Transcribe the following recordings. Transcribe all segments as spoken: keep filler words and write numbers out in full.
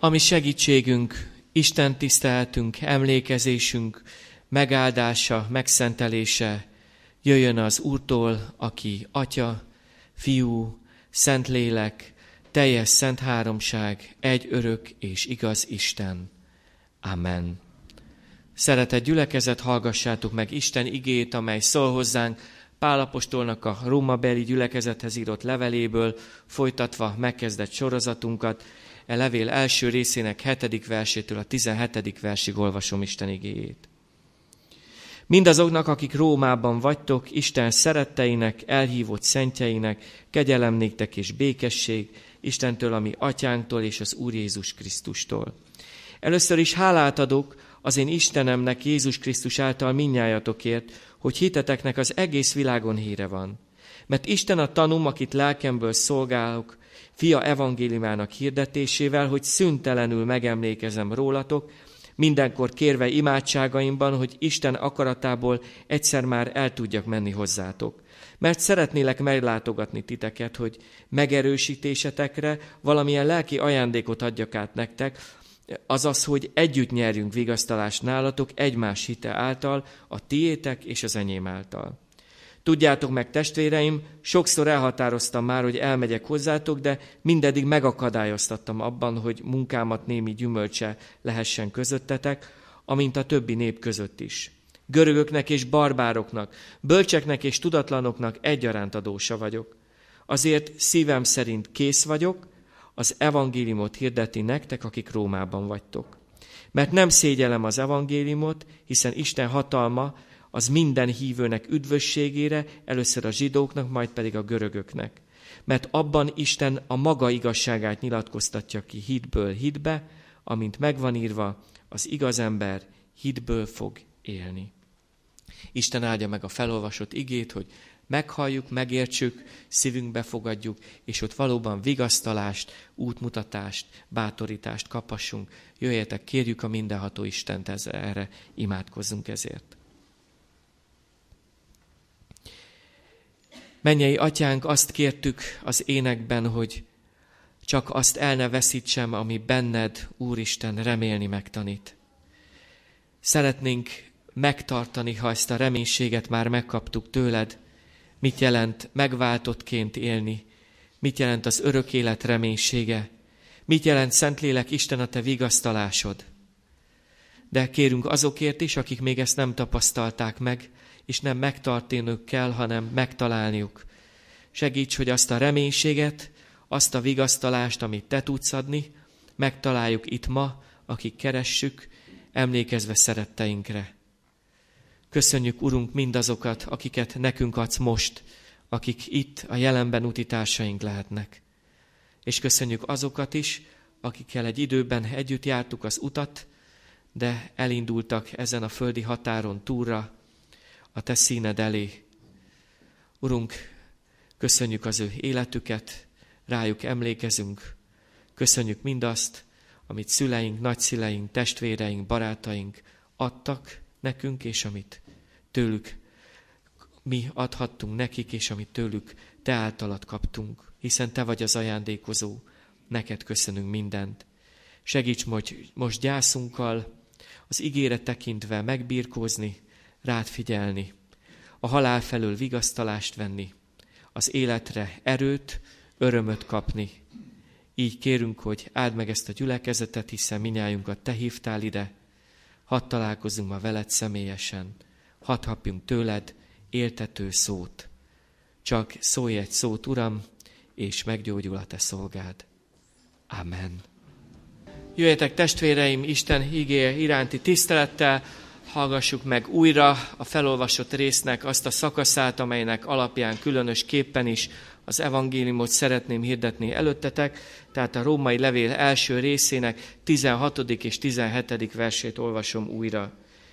Ami segítségünk, Isten tiszteletünk, emlékezésünk, megáldása, megszentelése jöjjön az Úrtól, aki Atya, Fiú, Szentlélek, teljes szent háromság, egy örök és igaz Isten. Amen. Szeretett gyülekezet, hallgassátok meg Isten igéjét, amely szól hozzánk Pál apostolnak a rómabeli gyülekezethez írott leveléből, folytatva megkezdett sorozatunkat. E levél első részének hetedik versétől a tizenhetedik versig olvasom Isten igéjét. Mindazoknak, akik Rómában vagytok, Isten szeretteinek, elhívott szentjeinek, kegyelem néktek és békesség Istentől, ami atyánktól és az Úr Jézus Krisztustól. Először is hálát adok az én Istenemnek Jézus Krisztus által mindnyájatokért, hogy hiteteknek az egész világon híre van. Mert Isten a tanúm, akit lelkemből szolgálok, fia evangéliumának hirdetésével, hogy szüntelenül megemlékezem rólatok, mindenkor kérve imádságaimban, hogy Isten akaratából egyszer már el tudjak menni hozzátok. Mert szeretnélek meglátogatni titeket, hogy megerősítésetekre valamilyen lelki ajándékot adjak át nektek, azaz, hogy együtt nyerjünk vigasztalást nálatok egymás hite által, a tiétek és az enyém által. Tudjátok meg, testvéreim, sokszor elhatároztam már, hogy elmegyek hozzátok, de mindeddig megakadályoztattam abban, hogy munkámat némi gyümölcse lehessen közöttetek, amint a többi nép között is. Görögöknek és barbároknak, bölcseknek és tudatlanoknak egyaránt adósa vagyok. Azért szívem szerint kész vagyok az evangéliumot hirdetni nektek, akik Rómában vagytok. Mert nem szégyellem az evangéliumot, hiszen Isten hatalma az minden hívőnek üdvösségére, először a zsidóknak, majd pedig a görögöknek. Mert abban Isten a maga igazságát nyilatkoztatja ki hitből hitbe, amint megvan írva, az igaz ember hitből fog élni. Isten áldja meg a felolvasott igét, hogy meghalljuk, megértsük, szívünkbe fogadjuk, és ott valóban vigasztalást, útmutatást, bátorítást kaphassunk. Jöjjetek, kérjük a mindenható Istent erre, imádkozzunk ezért. Mennyei Atyánk, azt kértük az énekben, hogy csak azt el ne veszítsem, ami benned, Úristen, remélni megtanít. Szeretnénk megtartani, ha ezt a reménységet már megkaptuk tőled, mit jelent megváltottként élni, mit jelent az örök élet reménysége, mit jelent, Szentlélek, Isten, a te vigasztalásod. De kérünk azokért is, akik még ezt nem tapasztalták meg, és nem megtartaniuk kell, hanem megtalálniuk. Segíts, hogy azt a reménységet, azt a vigasztalást, amit te tudsz adni, megtaláljuk itt ma, akik keressük, emlékezve szeretteinkre. Köszönjük, Urunk, mindazokat, akiket nekünk adsz most, akik itt a jelenben utitársaink lehetnek. És köszönjük azokat is, akikkel egy időben együtt jártuk az utat, de elindultak ezen a földi határon túlra, a te színed elé. Urunk, köszönjük az ő életüket, rájuk emlékezünk, köszönjük mindazt, amit szüleink, nagyszüleink, testvéreink, barátaink adtak nekünk, és amit tőlük mi adhattunk nekik, és amit tőlük te általad kaptunk, hiszen te vagy az ajándékozó, neked köszönünk mindent. Segíts most gyászunkkal, az ígéret tekintve megbirkózni, rád figyelni, a halál felől vigasztalást venni, az életre erőt, örömöt kapni. Így kérünk, hogy áld meg ezt a gyülekezetet, hiszen minnyájunkat te hívtál ide, hadd találkozzunk ma veled személyesen, hadd kapjunk tőled éltető szót. Csak szólj egy szót, Uram, és meggyógyul a te szolgád. Amen. Jöjjetek, testvéreim, Isten igéje iránti tisztelettel, hallgassuk meg újra a felolvasott résznek azt a szakaszát, amelynek alapján különösképpen is az evangéliumot szeretném hirdetni előttetek, tehát a római levél első részének tizenhatodik és tizenhetedik versét olvasom újra.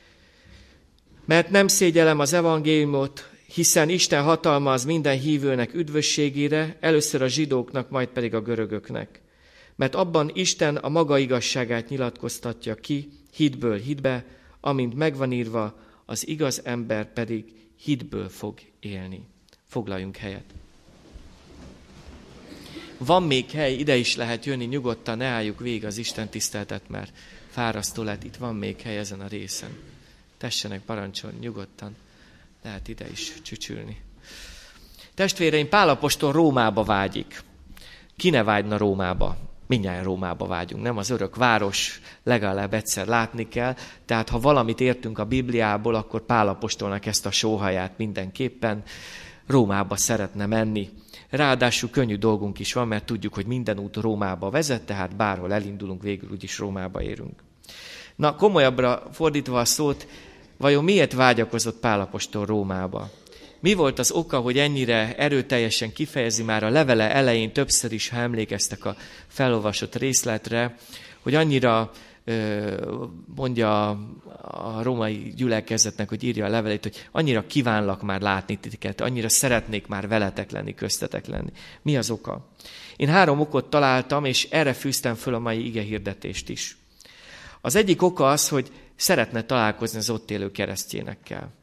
Mert nem szégyellem az evangéliumot, hiszen Isten hatalma az minden hívőnek üdvösségére, először a zsidóknak, majd pedig a görögöknek. Mert abban Isten a maga igazságát nyilatkoztatja ki, hitből hitbe, amint megvan írva, az igaz ember pedig hitből fog élni. Foglaljunk helyet. van még hely, ide is lehet jönni, nyugodtan ne álljuk végig az Isten tiszteletet, mert fárasztó lett, itt van még hely ezen a részen. Tessenek, parancsolni, nyugodtan. Lehet ide is csücsülni. Testvéreim, Pál apostol Rómába vágyik. Ki ne vágyna Rómába? Mindjárt Rómába vágyunk, nem? Az örök város legalább egyszer látni kell. Tehát ha valamit értünk a Bibliából, akkor Pál apostolnak ezt a sóhaját mindenképpen Rómába szeretne menni. Ráadásul könnyű dolgunk is van, mert tudjuk, hogy minden út Rómába vezet, tehát bárhol elindulunk, végül úgyis Rómába érünk. Na, komolyabbra fordítva a szót, vajon miért vágyakozott Pál apostol Rómába? Mi volt az oka, hogy ennyire erőteljesen kifejezi már a levele elején, többször is, ha emlékeztek a felolvasott részletre, hogy annyira mondja a római gyülekezetnek, hogy írja a levelét, hogy annyira kívánlak már látni titeket, annyira szeretnék már veletek lenni, köztetek lenni. Mi az oka? Én három okot találtam, és erre fűztem föl a mai igehirdetést is. Az egyik oka az, hogy szeretne találkozni az ott élő keresztjénekkel.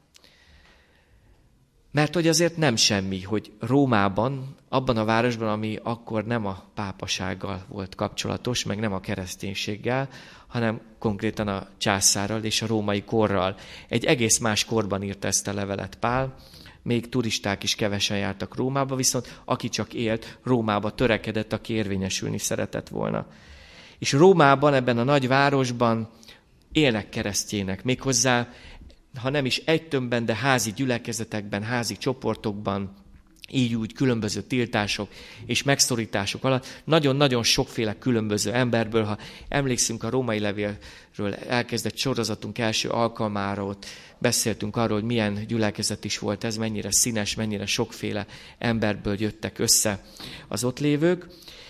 Mert hogy azért nem semmi, hogy Rómában, abban a városban, ami akkor nem a pápasággal volt kapcsolatos, meg nem a kereszténységgel, hanem konkrétan a császárral és a római korral. Egy egész más korban írta ezt a levelet Pál, még turisták is kevesen jártak Rómába, viszont aki csak élt, Rómába törekedett, aki érvényesülni szeretett volna. És Rómában, ebben a nagy városban élnek keresztjének, méghozzá, ha nem is egy tömbben, de házi gyülekezetekben, házi csoportokban, így úgy különböző tiltások és megszorítások alatt, nagyon-nagyon sokféle különböző emberből, ha emlékszünk a római levélről elkezdett sorozatunk első alkalmára, ott beszéltünk arról, hogy milyen gyülekezet is volt ez, mennyire színes, mennyire sokféle emberből jöttek össze az ott lévők,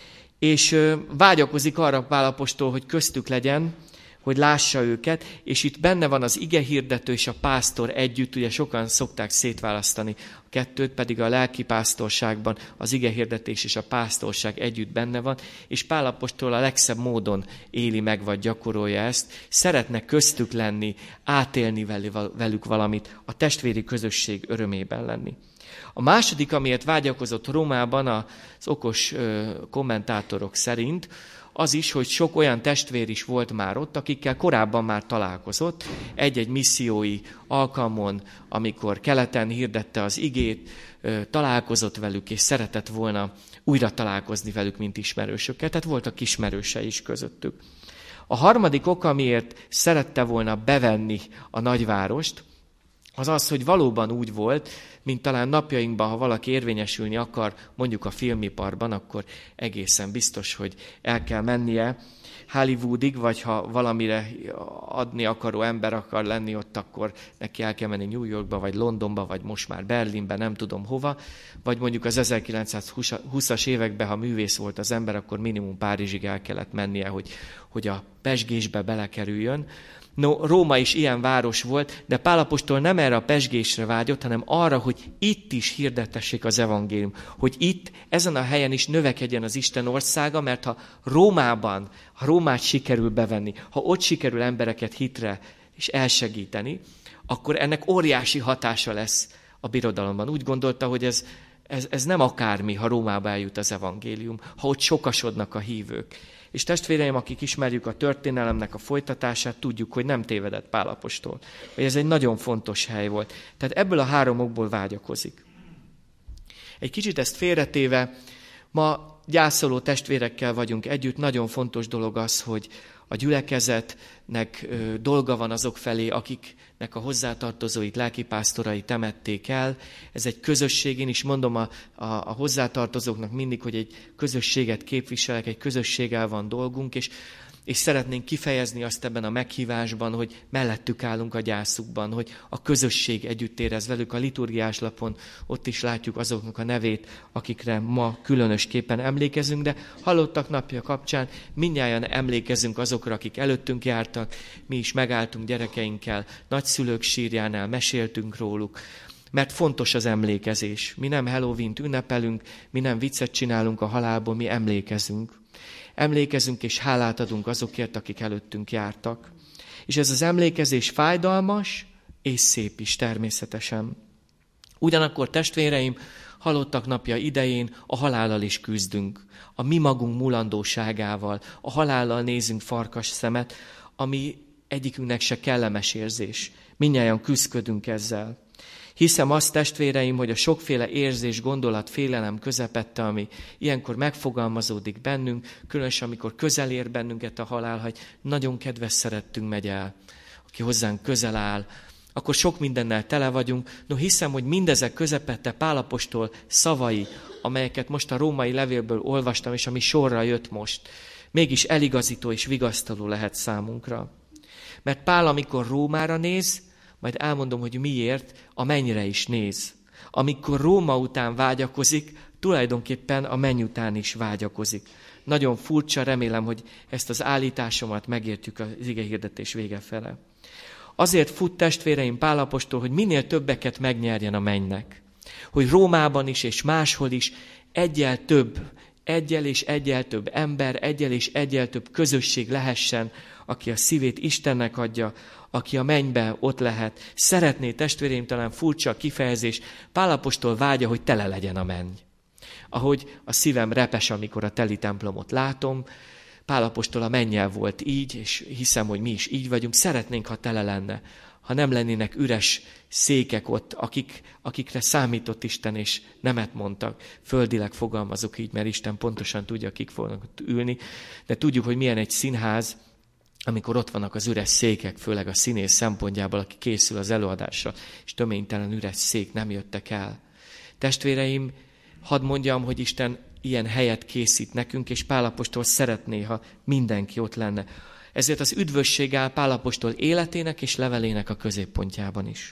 és vágyakozik arra Pál apostol, hogy köztük legyen, hogy lássa őket, és itt benne van az igehirdető és a pásztor együtt, ugye sokan szokták szétválasztani a kettőt, pedig a lelkipásztorságban az igehirdetés és a pásztorság együtt benne van, és Pál apostol a legszebb módon éli meg, vagy gyakorolja ezt, szeretne köztük lenni, átélni velük valamit, a testvéri közösség örömében lenni. A második, amiért vágyakozott Rómában az okos kommentátorok szerint, az is, hogy sok olyan testvér is volt már ott, akikkel korábban már találkozott, egy-egy missziói alkalmon, amikor keleten hirdette az igét, találkozott velük, és szeretett volna újra találkozni velük, mint ismerősökkel, tehát voltak ismerősei is közöttük. A harmadik ok, amiért szerette volna bevenni a nagyvárost, az az, hogy valóban úgy volt, mint talán napjainkban, ha valaki érvényesülni akar, mondjuk a filmiparban, akkor egészen biztos, hogy el kell mennie Hollywoodig, vagy ha valamire adni akaró ember akar lenni ott, akkor neki el kell menni New Yorkba, vagy Londonba, vagy most már Berlinbe, nem tudom hova, vagy mondjuk az ezerkilencszázhúszas években, ha művész volt az ember, akkor minimum Párizsig el kellett mennie, hogy, hogy a pezsgésbe belekerüljön. No, Róma is ilyen város volt, de Pál apostol nem erre a pezsgésre vágyott, hanem arra, hogy itt is hirdettessék az evangélium, hogy itt, ezen a helyen is növekedjen az Isten országa, mert ha Rómában, ha Rómát sikerül bevenni, ha ott sikerül embereket hitre és elsegíteni, akkor ennek óriási hatása lesz a birodalomban. Úgy gondolta, hogy ez, ez, ez nem akármi, ha Rómába eljut az evangélium, ha ott sokasodnak a hívők. És testvéreim, akik ismerjük a történelemnek a folytatását, tudjuk, hogy nem tévedett Pál apostol. Hogy ez egy nagyon fontos hely volt. Tehát ebből a három okból vágyakozik. Egy kicsit ezt félretéve, ma gyászoló testvérekkel vagyunk együtt. Nagyon fontos dolog az, hogy a gyülekezetnek dolga van azok felé, akiknek a hozzátartozóit, lelkipásztorai temették el. Ez egy közösség, én is mondom a, a, a hozzátartozóknak mindig, hogy egy közösséget képviselek, egy közösséggel van dolgunk, és, és szeretnénk kifejezni azt ebben a meghívásban, hogy mellettük állunk a gyászukban, hogy a közösség együtt érez velük. A liturgiás lapon ott is látjuk azoknak a nevét, akikre ma különösképpen emlékezünk, de halottak napja kapcsán mindnyájan emlékezünk azokra, akik előttünk jártak, mi is megálltunk gyerekeinkkel, nagyszülők sírjánál, meséltünk róluk, mert fontos az emlékezés. Mi nem Halloween-t ünnepelünk, mi nem viccet csinálunk a halálból, mi emlékezünk. Emlékezünk és hálát adunk azokért, akik előttünk jártak. És ez az emlékezés fájdalmas és szép is természetesen. Ugyanakkor testvéreim, halottak napja idején a halállal is küzdünk. A mi magunk mulandóságával, a halállal nézünk farkas szemet, ami egyikünknek se kellemes érzés. Mindnyájan küzdködünk ezzel. Hiszem azt, testvéreim, hogy a sokféle érzés, gondolat, félelem közepette, ami ilyenkor megfogalmazódik bennünk, különösen amikor közel ér bennünket a halál, hogy nagyon kedves szerettünk megy el, aki hozzánk közel áll, akkor sok mindennel tele vagyunk. No, hiszem, hogy mindezek közepette Pál apostol szavai, amelyeket most a római levélből olvastam, és ami sorra jött most, mégis eligazító és vigasztaló lehet számunkra. Mert Pál, amikor Rómára néz, majd elmondom, hogy miért, a mennyre is néz. Amikor Róma után vágyakozik, tulajdonképpen a menny után is vágyakozik. Nagyon furcsa, remélem, hogy ezt az állításomat megértjük az igehirdetés vége fele. Azért fut testvéreim Pál apostol, hogy minél többeket megnyerjen a mennynek. Hogy Rómában is és máshol is egyel több, egyel és egyel több ember, egyel és egyel több közösség lehessen, aki a szívét Istennek adja, aki a mennyben ott lehet. Szeretné, testvéreim, talán furcsa kifejezés, Pál apostol vágya, hogy tele legyen a menny. Ahogy a szívem repes, amikor a teli templomot látom, Pál apostol a mennyel volt így, és hiszem, hogy mi is így vagyunk. Szeretnénk, ha tele lenne, ha nem lennének üres székek ott, akik, akikre számított Isten, és nemet mondtak. Földileg fogalmazok így, mert Isten pontosan tudja, kik fognak ülni. De tudjuk, hogy milyen egy színház, amikor ott vannak az üres székek, főleg a színész szempontjából, aki készül az előadásra, és töménytelen üres szék nem jöttek el. Testvéreim, hadd mondjam, hogy Isten ilyen helyet készít nekünk, és Pál apostol szeretné, ha mindenki ott lenne. Ezért az üdvösség áll Pál apostol életének és levelének a középpontjában is.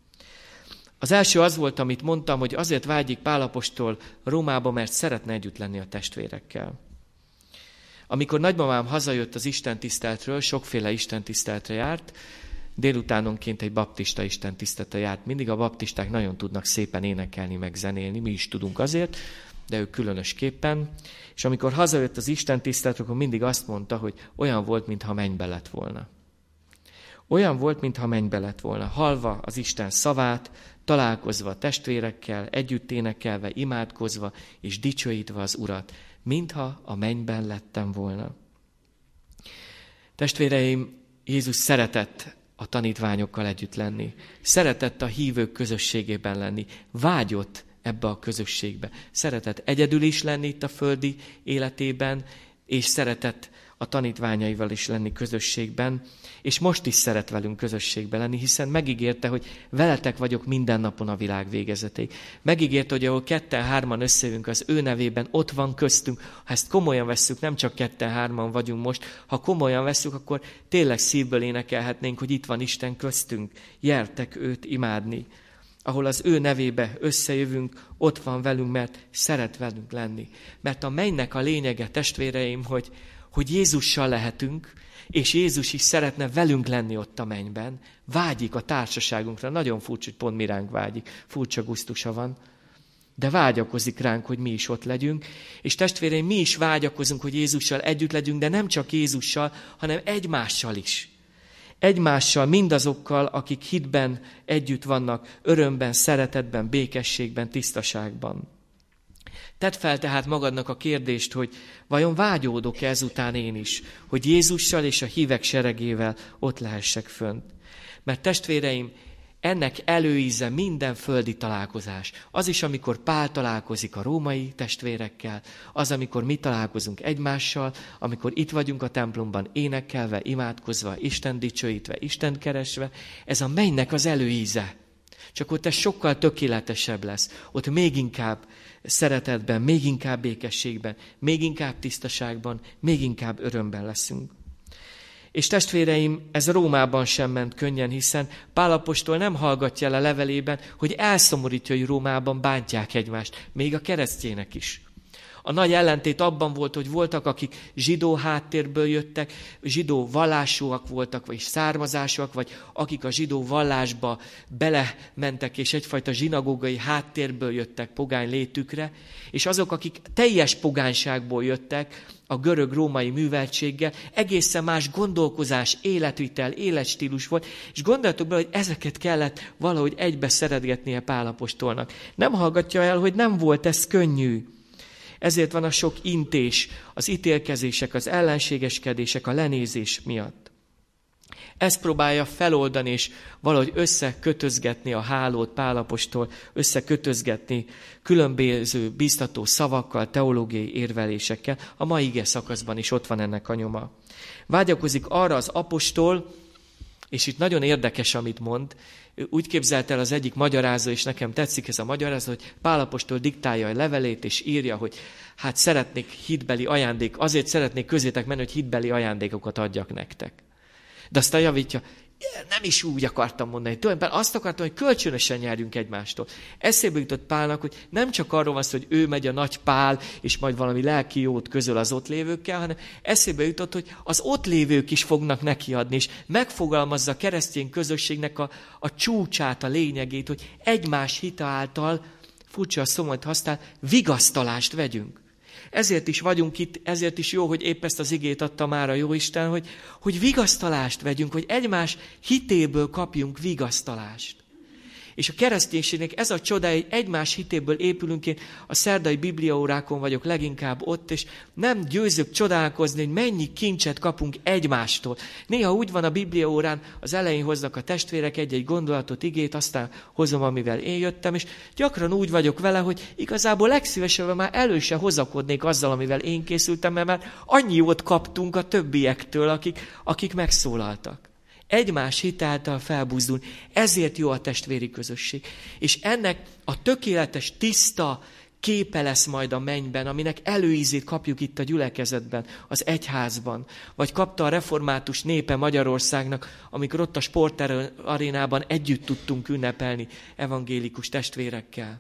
Az első az volt, amit mondtam, hogy azért vágyik Pál apostol Rómába, mert szeretne együtt lenni a testvérekkel. Amikor nagymamám hazajött az istentiszteltről, sokféle istentiszteltre járt, délutánonként egy baptista istentiszteltre járt. Mindig a baptisták nagyon tudnak szépen énekelni, meg zenélni, mi is tudunk azért, de ők különösképpen. És amikor hazajött az istentiszteletre, akkor mindig azt mondta, hogy olyan volt, mintha mennybe lett volna. Olyan volt, mintha mennybe lett volna. Hallva az Isten szavát, találkozva a testvérekkel, együtt énekelve, imádkozva és dicsőítve az Urat, mintha a mennyben lettem volna. Testvéreim, Jézus szeretett a tanítványokkal együtt lenni. Szeretett a hívők közösségében lenni. Vágyott ebbe a közösségbe. Szeretett egyedül is lenni itt a földi életében, és szeretett a tanítványaival is lenni közösségben, és most is szeret velünk közösségben lenni, hiszen megígérte, hogy veletek vagyok minden napon a világ végezetéig. Megígérte, hogy ahol ketten-hárman összejövünk az ő nevében, ott van köztünk. Ha ezt komolyan vesszük, nem csak ketten-hárman vagyunk most, ha komolyan vesszük, akkor tényleg szívből énekelhetnénk, hogy itt van Isten köztünk. Gyertek őt imádni. Ahol az ő nevébe összejövünk, ott van velünk, mert szeret velünk lenni. Mert a mennynek a lényege, testvéreim, hogy, hogy Jézussal lehetünk, és Jézus is szeretne velünk lenni ott a mennyben. Vágyik a társaságunkra. Nagyon furcsa, hogy pont mi ránk vágyik. Furcsa gusztusa van. De vágyakozik ránk, hogy mi is ott legyünk. És testvéreim, mi is vágyakozunk, hogy Jézussal együtt legyünk, de nem csak Jézussal, hanem egymással is. Egymással, mindazokkal, akik hitben együtt vannak, örömben, szeretetben, békességben, tisztaságban. Tedd fel tehát magadnak a kérdést, hogy vajon vágyódok-e ezután én is, hogy Jézussal és a hívek seregével ott lehessek fönt. Mert testvéreim, ennek előíze minden földi találkozás. Az is, amikor Pál találkozik a római testvérekkel, az, amikor mi találkozunk egymással, amikor itt vagyunk a templomban énekelve, imádkozva, Isten dicsőítve, Isten keresve, ez a mennynek az előíze. Csak ott ez sokkal tökéletesebb lesz. Ott még inkább szeretetben, még inkább békességben, még inkább tisztaságban, még inkább örömben leszünk. És testvéreim, ez Rómában sem ment könnyen, hiszen Pál apostol nem hallgatja le levelében, hogy elszomorítja, hogy Rómában bántják egymást, még a keresztjének is. A nagy ellentét abban volt, hogy voltak, akik zsidó háttérből jöttek, zsidó vallásúak voltak, vagy származásúak, vagy akik a zsidó vallásba belementek, és egyfajta zsinagógai háttérből jöttek pogány létükre, és azok, akik teljes pogányságból jöttek, a görög-római műveltséggel, egészen más gondolkozás, életvitel, életstílus volt, és gondoltok bele, hogy ezeket kellett valahogy egybe szeretgetnie Pál apostolnak. Nem hallgatja el, hogy nem volt ez könnyű. Ezért van a sok intés, az ítélkezések, az ellenségeskedések, a lenézés miatt. Ezt próbálja feloldani, és valahogy összekötözgetni a hálót Pál apostol, összekötözgetni különböző biztató szavakkal, teológiai érvelésekkel. A mai ige szakaszban is ott van ennek a nyoma. Vágyakozik arra az apostol, és itt nagyon érdekes, amit mond, úgy képzelt el az egyik magyarázó, és nekem tetszik ez a magyarázó, hogy Pál apostol diktálja a levelét, és írja, hogy hát szeretnék hitbeli ajándék, azért szeretnék közétek menni, hogy hitbeli ajándékokat adjak nektek. De aztán javítja, nem is úgy akartam mondani. Tulajdonképpen azt akartam, hogy kölcsönösen nyerjünk egymástól. Eszébe jutott Pálnak, hogy nem csak arról van szó, hogy ő megy a nagy Pál, és majd valami lelki jót közöl az ott lévőkkel, hanem eszébe jutott, hogy az ott lévők is fognak nekiadni, és megfogalmazza a keresztény közösségnek a, a csúcsát, a lényegét, hogy egymás hite által, furcsa a szó, amit használ, vigasztalást vegyünk. Ezért is vagyunk itt, ezért is jó, hogy épp ezt az igét adta már a Jóisten, hogy, hogy vigasztalást vegyünk, hogy egymás hitéből kapjunk vigasztalást. És a kereszténységnek ez a csodája, hogy egymás hitéből épülünk. Én a szerdai bibliaórákon vagyok leginkább ott, és nem győzök csodálkozni, hogy mennyi kincset kapunk egymástól. Néha úgy van a bibliaórán, az elején hoznak a testvérek egy-egy gondolatot, igét, aztán hozom, amivel én jöttem, és gyakran úgy vagyok vele, hogy igazából legszívesebben már elő se hozakodnék azzal, amivel én készültem, mert már annyi jót kaptunk a többiektől, akik, akik megszólaltak. Egymás hit által felbuzdul. Ezért jó a testvéri közösség. És ennek a tökéletes, tiszta képe lesz majd a mennyben, aminek előízét kapjuk itt a gyülekezetben, az egyházban. Vagy kapta a református népe Magyarországnak, amikor ott a sportarénában együtt tudtunk ünnepelni evangélikus testvérekkel.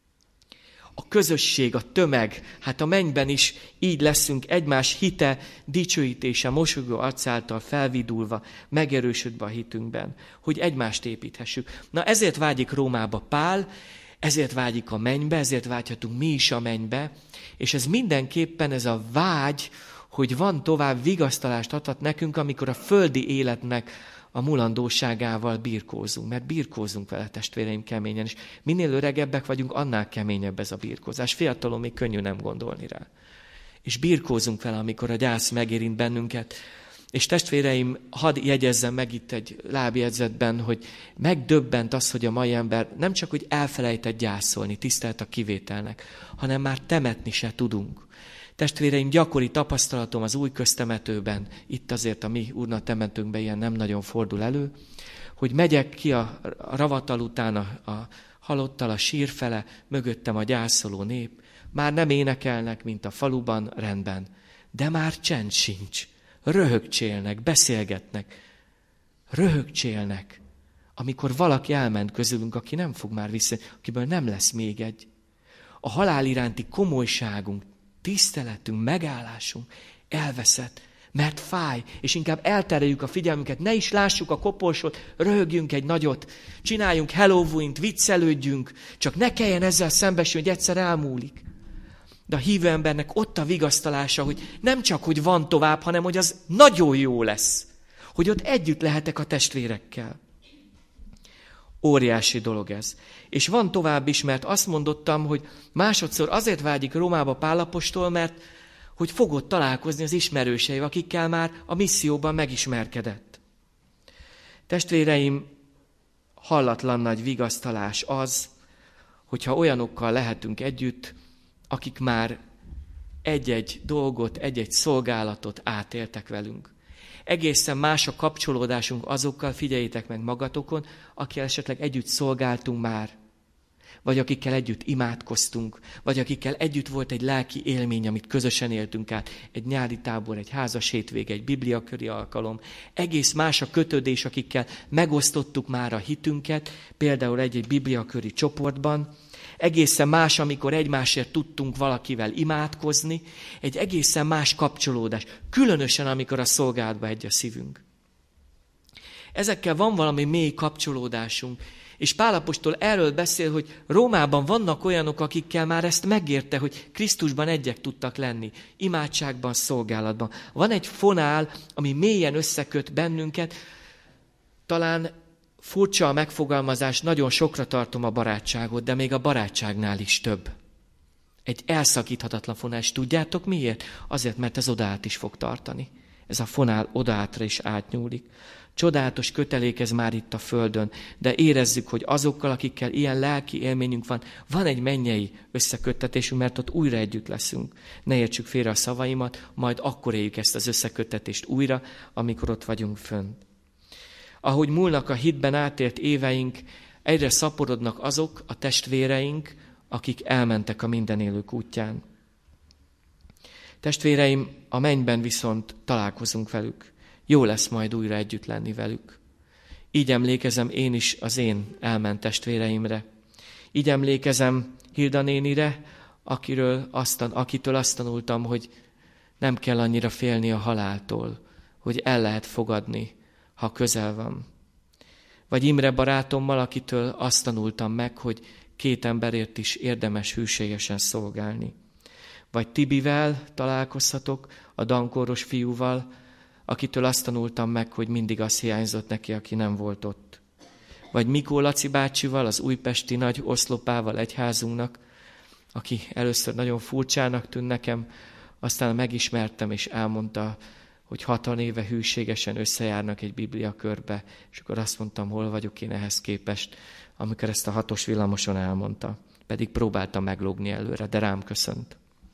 A közösség, a tömeg, hát a mennyben is így leszünk egymás hite, dicsőítése, mosolygó arc által felvidulva, megerősödve a hitünkben, hogy egymást építhessük. Na ezért vágyik Rómába Pál, ezért vágyik a mennybe, ezért vágyhatunk mi is a mennybe, és ez mindenképpen ez a vágy, hogy van tovább vigasztalást adhat nekünk, amikor a földi életnek a mulandóságával birkózunk, mert birkózunk vele, testvéreim, keményen, és minél öregebbek vagyunk, annál keményebb ez a birkózás. Fiatalon még könnyű nem gondolni rá. És birkózunk vele, amikor a gyász megérint bennünket. És testvéreim, hadd jegyezzem meg itt egy lábjegyzetben, hogy megdöbbent az, hogy a mai ember nem csak, hogy elfelejtett gyászolni, tisztelt a kivételnek, hanem már temetni se tudunk. Testvéreim, gyakori tapasztalatom az új köztemetőben, itt azért a mi úrna temetőnkben ilyen nem nagyon fordul elő, hogy megyek ki a ravatal után a, a halottal, a sír fele, mögöttem a gyászoló nép, már nem énekelnek, mint a faluban, rendben, de már csend sincs, röhögcsélnek, beszélgetnek, röhögcsélnek, amikor valaki elment közülünk, aki nem fog már vissza, akiből nem lesz még egy. A halál iránti komolyságunk, tiszteletünk, megállásunk elveszett, mert fáj, és inkább eltereljük a figyelmünket, ne is lássuk a koporsót, röhögjünk egy nagyot, csináljunk Halloween-t, viccelődjünk, csak ne kelljen ezzel szembesülni, hogy egyszer elmúlik. De a hívő embernek ott a vigasztalása, hogy nem csak, hogy van tovább, hanem hogy az nagyon jó lesz, hogy ott együtt lehetek a testvérekkel. Óriási dolog ez. És van tovább is, mert azt mondottam, hogy másodszor azért vágyik Rómába Pál apostol, mert hogy fogod találkozni az ismerőseivel, akikkel már a misszióban megismerkedett. Testvéreim, hallatlan nagy vigasztalás az, hogyha olyanokkal lehetünk együtt, akik már egy-egy dolgot, egy-egy szolgálatot átéltek velünk. Egészen más a kapcsolódásunk azokkal, figyeljétek meg magatokon, akikkel esetleg együtt szolgáltunk már, vagy akikkel együtt imádkoztunk, vagy akikkel együtt volt egy lelki élmény, amit közösen éltünk át, egy nyári tábor, egy házas hétvége, egy bibliaköri alkalom. Egész más a kötődés, akikkel megosztottuk már a hitünket, például egy-egy bibliaköri csoportban. Egészen más, amikor egymásért tudtunk valakivel imádkozni, egy egészen más kapcsolódás, különösen amikor a szolgálatba egy a szívünk. Ezekkel van valami mély kapcsolódásunk, és Pál apostol erről beszél, hogy Rómában vannak olyanok, akikkel már ezt megérte, hogy Krisztusban egyek tudtak lenni, imádságban, szolgálatban. Van egy fonál, ami mélyen összeköt bennünket, talán furcsa a megfogalmazás, nagyon sokra tartom a barátságot, de még a barátságnál is több. Egy elszakíthatatlan fonál, és tudjátok miért? Azért, mert ez odaát is fog tartani. Ez a fonál odaátra is átnyúlik. Csodálatos kötelék ez már itt a földön, de érezzük, hogy azokkal, akikkel ilyen lelki élményünk van, van egy mennyei összeköttetésünk, mert ott újra együtt leszünk. Ne értsük félre a szavaimat, majd akkor éljük ezt az összeköttetést újra, amikor ott vagyunk fönt. Ahogy múlnak a hitben átélt éveink, egyre szaporodnak azok a testvéreink, akik elmentek a mindenélők útján. Testvéreim, a mennyben viszont találkozunk velük. Jó lesz majd újra együtt lenni velük. Így emlékezem én is az én elment testvéreimre. Így emlékezem Hilda nénire, akiről azt, akitől azt tanultam, hogy nem kell annyira félni a haláltól, hogy el lehet fogadni, ha közel van. Vagy Imre barátommal, akitől azt tanultam meg, hogy két emberért is érdemes hűségesen szolgálni. Vagy Tibivel találkozhatok, a dankoros fiúval, akitől azt tanultam meg, hogy mindig az hiányzott neki, aki nem volt ott. Vagy Mikó Laci bácsival, az újpesti nagy oszlopával egyházunknak, aki először nagyon furcsának tűnt nekem, aztán megismertem és elmondta, hogy hatan éve hűségesen összejárnak egy bibliakörbe, és akkor azt mondtam, hol vagyok én ehhez képest, amikor ezt a hatos villamoson elmondta. Pedig próbáltam meglógni előre, de rám köszönt.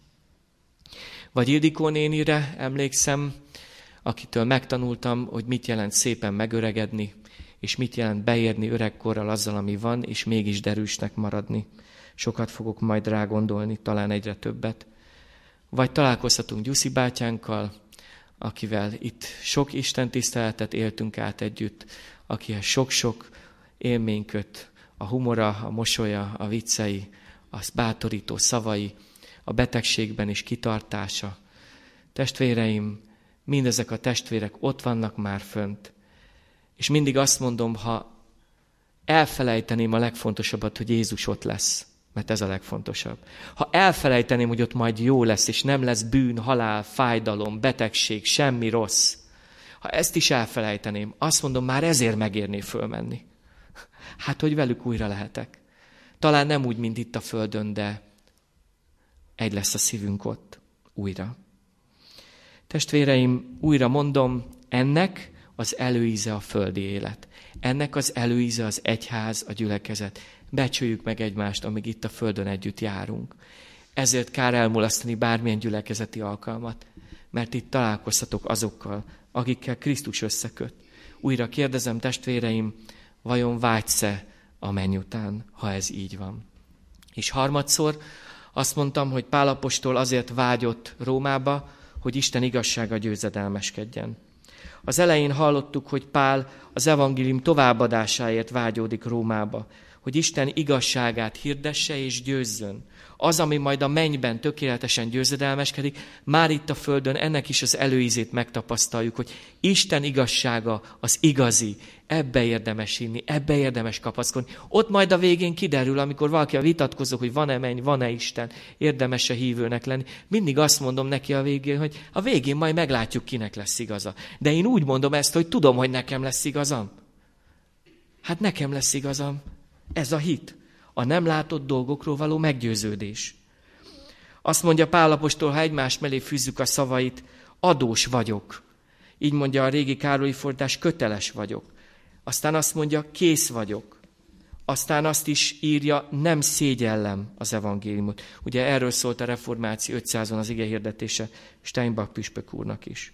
Vagy Ildikó nénire emlékszem, akitől megtanultam, hogy mit jelent szépen megöregedni, és mit jelent beérni öregkorral azzal, ami van, és mégis derűsnek maradni. Sokat fogok majd rá gondolni, talán egyre többet. Vagy találkozhatunk Gyuszi bátyánkkal, akivel itt sok istentiszteletet éltünk át együtt, akihez sok-sok élmény köt, a humora, a mosolya, a viccei, a bátorító szavai, a betegségben is kitartása. Testvéreim, mindezek a testvérek ott vannak már fönt. És mindig azt mondom, ha elfelejteném a legfontosabbat, hogy Jézus ott lesz, mert ez a legfontosabb. Ha elfelejteném, hogy ott majd jó lesz, és nem lesz bűn, halál, fájdalom, betegség, semmi rossz, ha ezt is elfelejteném, azt mondom, már ezért megérné fölmenni. Hát, hogy velük újra lehetek. Talán nem úgy, mint itt a földön, de egy lesz a szívünk ott újra. Testvéreim, újra mondom, ennek az előíze a földi élet. Ennek az előíze az egyház, a gyülekezet. Becsüljük meg egymást, amíg itt a földön együtt járunk. Ezért kár elmulasztani bármilyen gyülekezeti alkalmat, mert itt találkozhatok azokkal, akikkel Krisztus összeköt. Újra kérdezem, testvéreim, vajon vágysz-e a menny után, ha ez így van? És harmadszor azt mondtam, hogy Pál apostol azért vágyott Rómába, hogy Isten igazsága győzedelmeskedjen. Az elején hallottuk, hogy Pál az evangélium továbbadásáért vágyódik Rómába, hogy Isten igazságát hirdesse és győzzön. Az, ami majd a mennyben tökéletesen győzedelmeskedik, már itt a földön ennek is az előízét megtapasztaljuk, hogy Isten igazsága az igazi, ebbe érdemes hinni, ebbe érdemes kapaszkodni. Ott majd a végén kiderül, amikor valaki vitatkozok, hogy van-e menny, van-e Isten, érdemes-e hívőnek lenni. Mindig azt mondom neki a végén, hogy a végén majd meglátjuk, kinek lesz igaza. De én úgy mondom ezt, hogy tudom, hogy nekem lesz igazam. Hát nekem lesz igazam. Ez a hit. A nem látott dolgokról való meggyőződés. Azt mondja Pál apostol, ha egymás mellé fűzzük a szavait, adós vagyok. Így mondja a régi Károlyi fordítás, köteles vagyok. Aztán azt mondja, kész vagyok. Aztán azt is írja, nem szégyellem az evangéliumot. Ugye erről szólt a reformáció ötszázon az ige hirdetése Steinbach püspök úrnak is.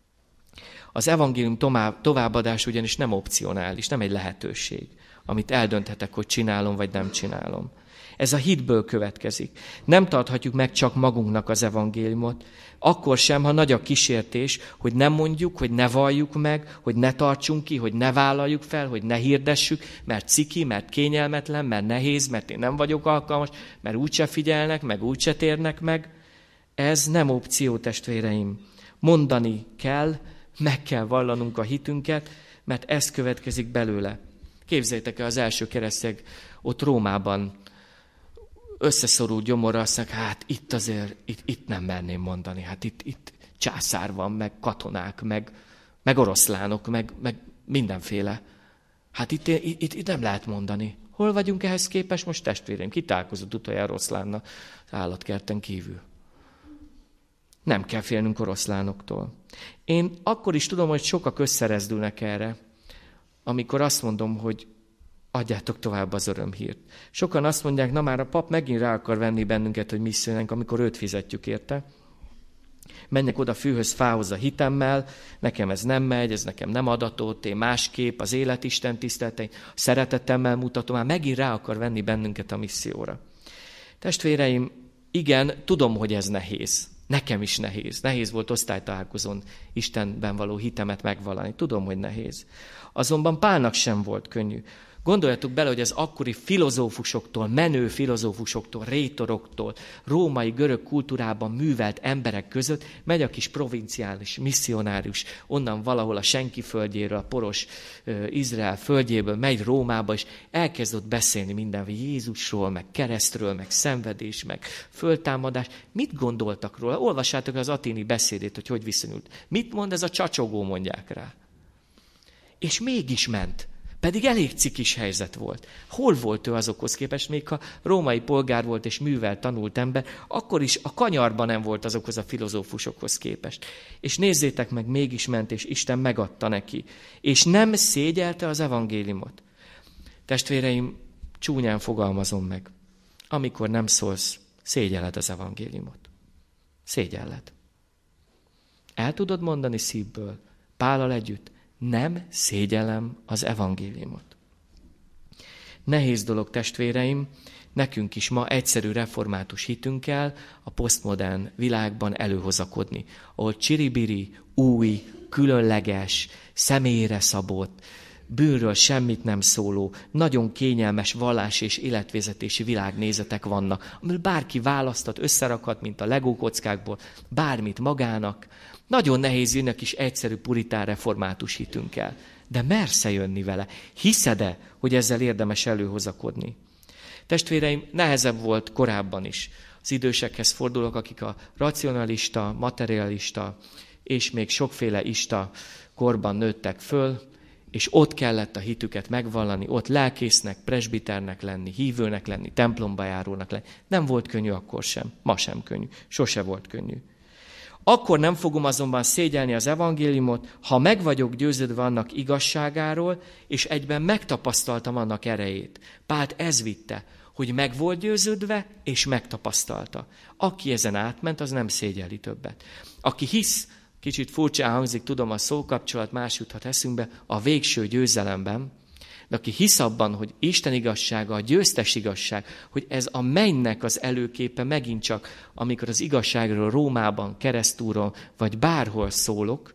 Az evangélium továbbadás ugyanis nem opcionális, nem egy lehetőség, amit eldönthetek, hogy csinálom vagy nem csinálom. Ez a hitből következik. Nem tarthatjuk meg csak magunknak az evangéliumot, akkor sem, ha nagy a kísértés, hogy ne mondjuk, hogy ne valljuk meg, hogy ne tartsunk ki, hogy ne vállaljuk fel, hogy ne hirdessük, mert ciki, mert kényelmetlen, mert nehéz, mert én nem vagyok alkalmas, mert úgyse figyelnek, meg úgyse térnek meg. Ez nem opció, testvéreim. Mondani kell, meg kell vallanunk a hitünket, mert ez következik belőle. Képzeljétek el, az első keresztények ott Rómában összeszorult gyomorra, azt mondják, hát itt azért, itt, itt nem merném mondani, hát itt, itt császár van, meg katonák, meg, meg oroszlánok, meg, meg mindenféle. Hát itt, itt, itt nem lehet mondani. Hol vagyunk ehhez képest? Most testvérem, ki találkozott utoljára oroszlánnal az állatkerten kívül? Nem kell félnünk oroszlánoktól. Én akkor is tudom, hogy sokak összerezdülnek erre, amikor azt mondom, hogy adjátok tovább az örömhírt. Sokan azt mondják, na már a pap megint rá akar venni bennünket, hogy misszionálunk, amikor őt fizetjük érte. Menjek oda fűhöz, fához a hitemmel, nekem ez nem megy, ez nekem nem adatott, én másképp, az élet Isten tiszteletei, szeretetemmel mutatom, már megint rá akar venni bennünket a misszióra. Testvéreim, igen, tudom, hogy ez nehéz. Nekem is nehéz. Nehéz volt osztálytalálkozón Istenben való hitemet megvallani. Tudom, hogy nehéz. Azonban Pálnak sem volt könnyű. Gondoljatok bele, hogy az akkori filozófusoktól, menő filozófusoktól, rétoroktól, római, görög kultúrában művelt emberek között megy a kis provinciális, misszionárius, onnan valahol a senki földjéről, a poros uh, Izrael földjéből megy Rómába, és elkezdett beszélni mindenről, Jézusról, meg keresztről, meg szenvedés, meg föltámadás. Mit gondoltak róla? Olvassátok az aténi beszédét, hogy hogy viszonyult. Mit mond ez a csacsogó, mondják rá. És mégis ment. Pedig elég cikis helyzet volt. Hol volt ő azokhoz képest, még ha római polgár volt és művelt, tanult ember, akkor is a kanyarban nem volt azokhoz a filozófusokhoz képest. És nézzétek meg, mégis ment, és Isten megadta neki. És nem szégyelte az evangéliumot. Testvéreim, csúnyán fogalmazom meg. Amikor nem szólsz, szégyelled az evangéliumot. Szégyelled. El tudod mondani szívből, Pállal együtt, nem szégyellem az evangéliumot. Nehéz dolog, testvéreim, nekünk is ma egyszerű református hitünkkel a posztmodern világban előhozakodni, ahol csiribiri, új, különleges, személyre szabott, bűnről semmit nem szóló, nagyon kényelmes vallás és életvezetési világnézetek vannak, amiből bárki választat, összerakat, mint a Lego kockákból, bármit magának. Nagyon nehéz jönni a kis egyszerű puritán református hitünkkel. De mersz-e jönni vele? Hiszed-e, hogy ezzel érdemes előhozakodni? Testvéreim, nehezebb volt korábban is. Az idősekhez fordulok, akik a racionalista, materialista és még sokféle ista korban nőttek föl, és ott kellett a hitüket megvallani, ott lelkésznek, presbiternek lenni, hívőnek lenni, templomba járónak lenni. Nem volt könnyű akkor sem, ma sem könnyű, sose volt könnyű. Akkor nem fogom azonban szégyelni az evangéliumot, ha meg vagyok győződve annak igazságáról, és egyben megtapasztaltam annak erejét. Pált ez vitte, hogy meg volt győződve, és megtapasztalta. Aki ezen átment, az nem szégyeli többet. Aki hisz, kicsit furcsán hangzik, tudom, a szókapcsolat más juthat eszünkbe, a végső győzelemben, de aki hisz abban, hogy Isten igazsága, a győztes igazság, hogy ez a mennynek az előképe megint csak, amikor az igazságról Rómában, keresztúron, vagy bárhol szólok,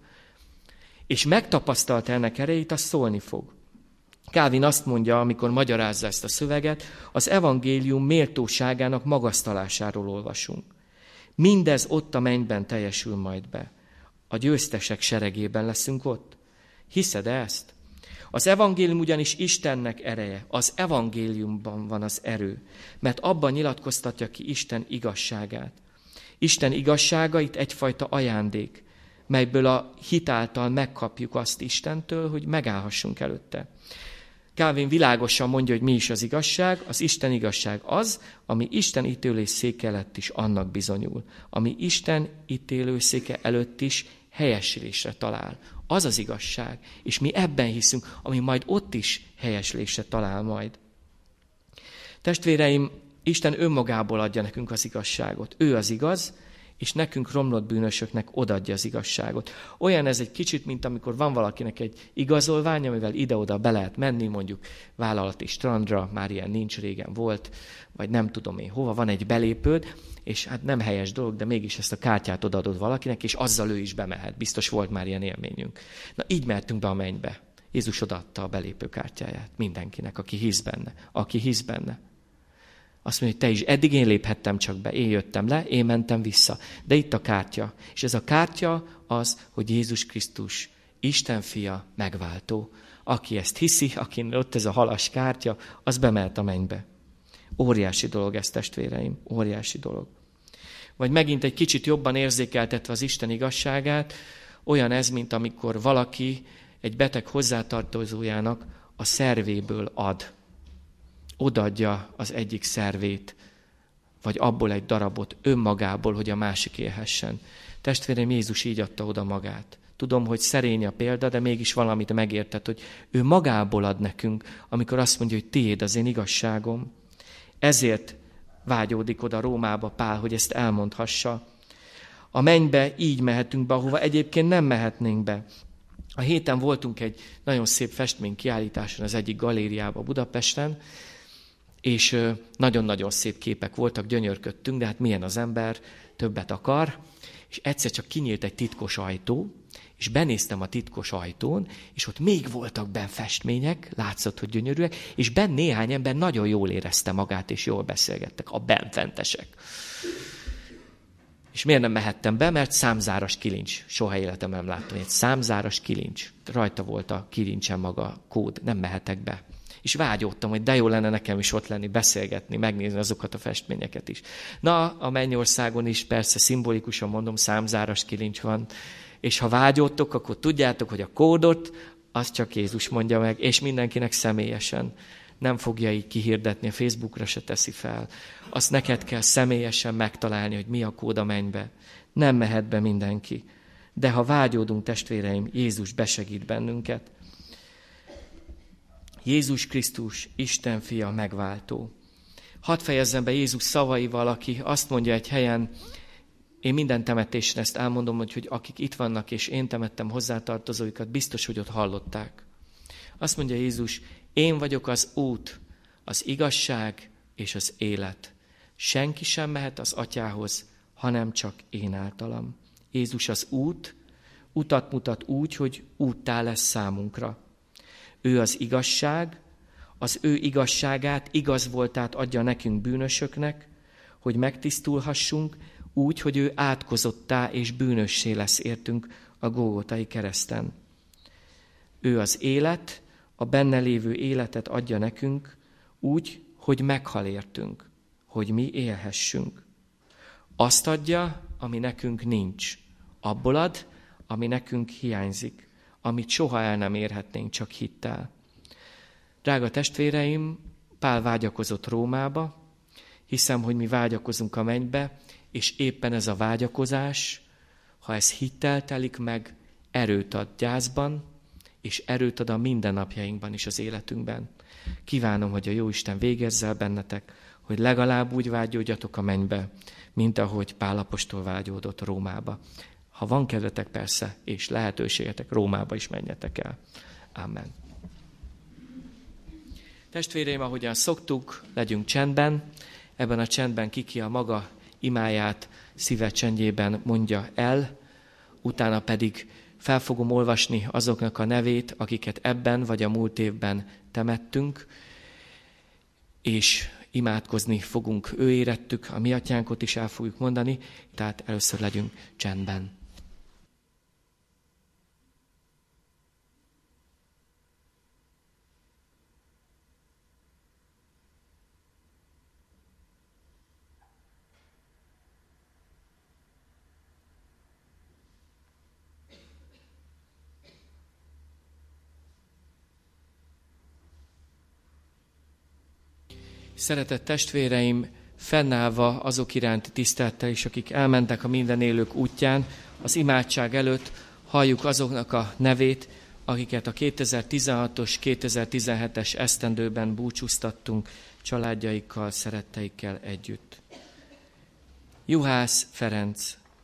és megtapasztalta ennek erejét, az szólni fog. Calvin azt mondja, amikor magyarázza ezt a szöveget, az evangélium méltóságának magasztalásáról olvasunk. Mindez ott a mennyben teljesül majd be. A győztesek seregében leszünk ott. Hiszed ezt? Az evangélium ugyanis Istennek ereje. Az evangéliumban van az erő, mert abban nyilatkoztatja ki Isten igazságát. Isten igazságait egyfajta ajándék, melyből a hit által megkapjuk azt Istentől, hogy megállhassunk előtte. Calvin világosan mondja, hogy mi is az igazság. Az Isten igazság az, ami Isten ítélés széke előtt is annak bizonyul. Ami Isten ítélő széke előtt is helyeslésre talál. Az az igazság. És mi ebben hiszünk, ami majd ott is helyeslésre talál majd. Testvéreim, Isten önmagából adja nekünk az igazságot. Ő az igaz, és nekünk romlott bűnösöknek odaadja az igazságot. Olyan ez egy kicsit, mint amikor van valakinek egy igazolvány, amivel ide-oda be lehet menni, mondjuk vállalati strandra, már ilyen nincs, régen volt, vagy nem tudom én hova, van egy belépőd, és hát nem helyes dolog, de mégis ezt a kártyát odaadod valakinek, és azzal ő is bemehet. Biztos volt már ilyen élményünk. Na így mehetünk be a mennybe. Jézus odaadta a belépőkártyáját mindenkinek, aki hisz benne. Aki hisz benne. Azt mondja, hogy te is, eddig én léphettem csak be, én jöttem le, én mentem vissza. De itt a kártya. És ez a kártya az, hogy Jézus Krisztus, Isten fia, megváltó. Aki ezt hiszi, akin ott ez a halas kártya, az bemehet a mennybe. Óriási dolog ez, testvéreim, óriási dolog. Vagy megint egy kicsit jobban érzékeltetve az Isten igazságát, olyan ez, mint amikor valaki egy beteg hozzátartozójának a szervéből ad. Odaadja az egyik szervét, vagy abból egy darabot önmagából, hogy a másik élhessen. Testvérem, Jézus így adta oda magát. Tudom, hogy szerény a példa, de mégis valamit megérted, hogy ő magából ad nekünk, amikor azt mondja, hogy tiéd az én igazságom. Ezért vágyódik oda Rómába Pál, hogy ezt elmondhassa. A mennybe így mehetünk be, ahova egyébként nem mehetnénk be. A héten voltunk egy nagyon szép festménykiállításon az egyik galériában Budapesten, és nagyon-nagyon szép képek voltak, gyönyörködtünk, de hát milyen az ember, többet akar, és egyszer csak kinyílt egy titkos ajtó, és benéztem a titkos ajtón, és ott még voltak benn festmények, látszott, hogy gyönyörűek, és benn néhány ember nagyon jól érezte magát, és jól beszélgettek, a bennfentesek. És miért nem mehettem be? Mert számzáras kilincs. Soha életem nem láttam, egy számzáras kilincs. Rajta volt a kilincsen maga a kód, nem mehetek be. És vágyódtam, hogy de jó lenne nekem is ott lenni, beszélgetni, megnézni azokat a festményeket is. Na, a Mennyországon is persze szimbolikusan mondom, számzáras kilincs van, és ha vágyódtok, akkor tudjátok, hogy a kódot, azt csak Jézus mondja meg, és mindenkinek személyesen. Nem fogja így kihirdetni, a Facebookra se teszi fel. Azt neked kell személyesen megtalálni, hogy mi a kód a mennybe. Nem mehet be mindenki. De ha vágyódunk, testvéreim, Jézus besegít bennünket. Jézus Krisztus, Isten fia, megváltó. Hadd fejezzem be Jézus szavaival, aki azt mondja egy helyen, én minden temetésen ezt elmondom, hogy, hogy akik itt vannak, és én temettem hozzátartozóikat, biztos, hogy ott hallották. Azt mondja Jézus, én vagyok az út, az igazság és az élet. Senki sem mehet az atyához, hanem csak én általam. Jézus az út, utat mutat úgy, hogy úttá lesz számunkra. Ő az igazság, az ő igazságát, igaz voltát adja nekünk bűnösöknek, hogy megtisztulhassunk, úgy, hogy ő átkozottá és bűnössé lesz értünk a Gólgotai kereszten. Ő az élet, a benne lévő életet adja nekünk, úgy, hogy meghal értünk, hogy mi élhessünk. Azt adja, ami nekünk nincs. Abból ad, ami nekünk hiányzik, amit soha el nem érhetnénk, csak hittel. Drága testvéreim, Pál vágyakozott Rómába, hiszem, hogy mi vágyakozunk a mennybe, és éppen ez a vágyakozás, ha ez hittel telik meg, erőt ad gyászban, és erőt ad a mindennapjainkban is az életünkben. Kívánom, hogy a Jóisten végezze el bennetek, hogy legalább úgy vágyódjatok a mennybe, mint ahogy Pál apostol vágyódott Rómába. Ha van kedvetek persze, és lehetőségetek, Rómába is menjetek el. Amen. Testvéreim, ahogyan szoktuk, legyünk csendben. Ebben a csendben kiki a maga imáját szíve csendjében mondja el, utána pedig fel fogom olvasni azoknak a nevét, akiket ebben vagy a múlt évben temettünk, és imádkozni fogunk ő érettük, a mi atyánkot is el fogjuk mondani, tehát először legyünk csendben. Szeretett testvéreim, fennállva azok iránti tisztelettel is, akik elmentek a minden élők útján, az imádság előtt halljuk azoknak a nevét, akiket a kétezer-tizenhatos kétezer-tizenhetes esztendőben búcsúztattunk családjaikkal, szeretteikkel együtt. Juhász Ferenc,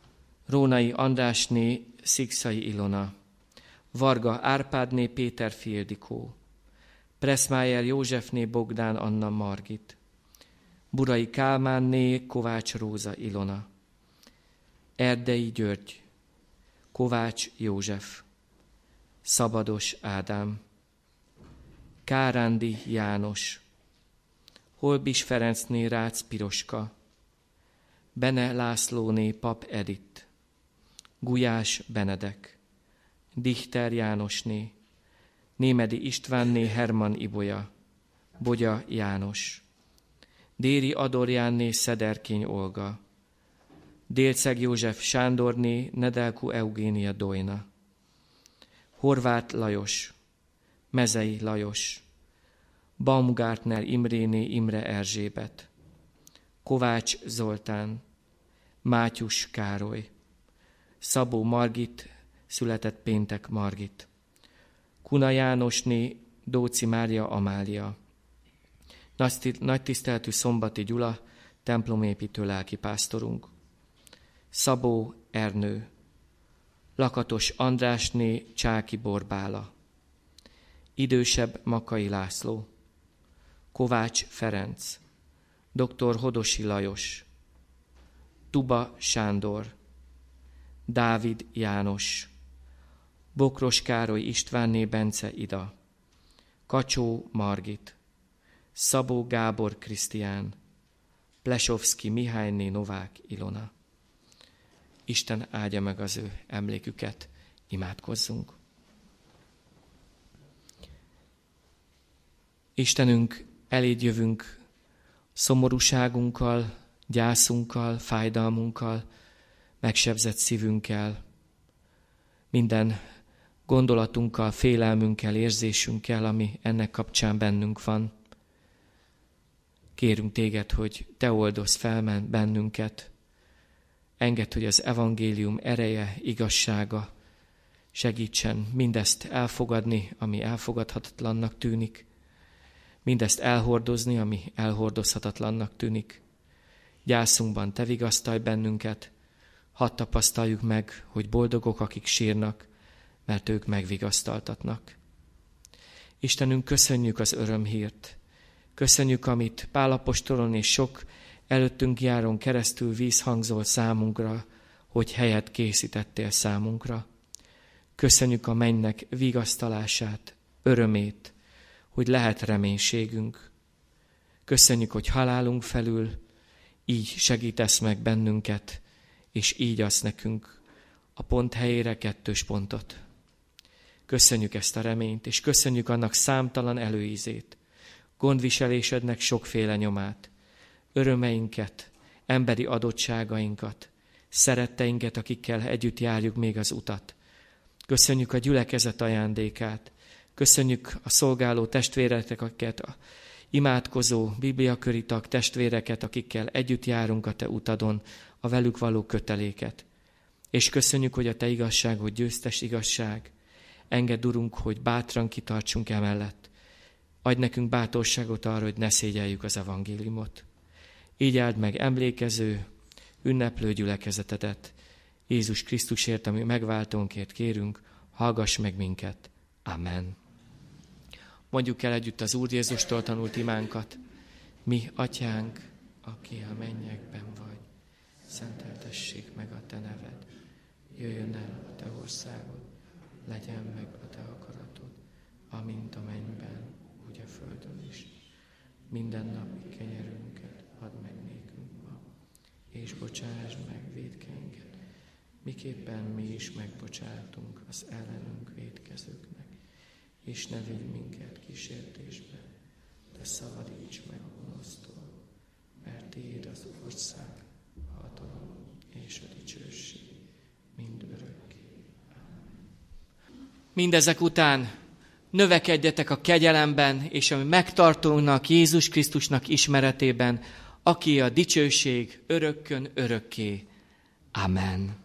Rónai Andrásné Szikszai Ilona, Varga Árpádné Péter Fildikó, Pressmájer Józsefné Bogdán Anna Margit, Burai Kálmánné Kovács Róza Ilona, Erdei György, Kovács József, Szabados Ádám, Kárándi János, Holbis Ferencné Rácz Piroska, Bene Lászlóné Pap Edith, Gulyás Benedek, Dichter Jánosné, Némedi Istvánné Herman Ibolya, Bogya János, Déri Adorjánné Szederkény Olga, Délceg József Sándorné Nedelku Eugénia Dojna, Horváth Lajos, Mezei Lajos, Baumgartner Imréné Imre Erzsébet, Kovács Zoltán, Mátyus Károly, Szabó Margit, született péntek Margit, Kuna Jánosné Dóci Mária Amália, nagy tiszteletű Szombati Gyula, templomépítő lelkipásztorunk, Szabó Ernő, Lakatos Andrásné Csáki Borbála, idősebb Makai László, Kovács Ferenc, dr. Hodosi Lajos, Tuba Sándor, Dávid János, Bokros Károly Istvánné Bence Ida, Kacsó Margit, Szabó Gábor Krisztián, Plesovszki Mihályné Novák Ilona. Isten áldja meg az ő emléküket, imádkozzunk. Istenünk, eléd jövünk szomorúságunkkal, gyászunkkal, fájdalmunkkal, megsebzett szívünkkel, minden gondolatunkkal, félelmünkkel, érzésünkkel, ami ennek kapcsán bennünk van. Kérünk téged, hogy te oldozz fel bennünket, engedd, hogy az evangélium ereje, igazsága segítsen mindezt elfogadni, ami elfogadhatatlannak tűnik, mindezt elhordozni, ami elhordozhatatlannak tűnik. Gyászunkban te vigasztalj bennünket, hadd tapasztaljuk meg, hogy boldogok, akik sírnak, mert ők megvigasztaltatnak. Istenünk, köszönjük az örömhírt. Köszönjük, amit Pál apostolon és sok előttünk járon keresztül vízhangzol számunkra, hogy helyet készítettél számunkra. Köszönjük a mennynek vigasztalását, örömét, hogy lehet reménységünk. Köszönjük, hogy halálunk felül így segítesz meg bennünket, és így adsz nekünk a pont helyére kettős pontot. Köszönjük ezt a reményt, és köszönjük annak számtalan előízét, gondviselésednek sokféle nyomát, örömeinket, emberi adottságainkat, szeretteinket, akikkel együtt járjuk még az utat. Köszönjük a gyülekezet ajándékát, köszönjük a szolgáló testvéreket, a imádkozó, bibliaköri tag testvéreket, akikkel együtt járunk a te utadon, a velük való köteléket. És köszönjük, hogy a te igazságod győztes igazság. Engedd, Urunk, hogy bátran kitartsunk emellett. Adj nekünk bátorságot arra, hogy ne szégyeljük az evangéliumot. Így áld meg emlékező, ünneplő gyülekezetedet. Jézus Krisztusért, ami megváltónkért kérünk, hallgass meg minket. Amen. Mondjuk el együtt az Úr Jézustól tanult imánkat. Mi, Atyánk, aki a mennyekben vagy, szenteltessék meg a te neved. Jöjjön el a te országod, legyen meg a te akaratod, amint a mennyben, úgy a földön is. Minden napi kenyerünket add meg nékünk ma, és bocsáss meg vétkeinket, miképpen mi is megbocsátunk az ellenünk vétkezőknek. És ne vigy minket kísértésbe, de szabadíts meg a gonosztól, mert tiéd az ország, a hatalom és a dicsőség mind örökké. Mindezek után növekedjetek a kegyelemben és a megtartónak, Jézus Krisztusnak ismeretében, aki a dicsőség örökkön örökké. Amen.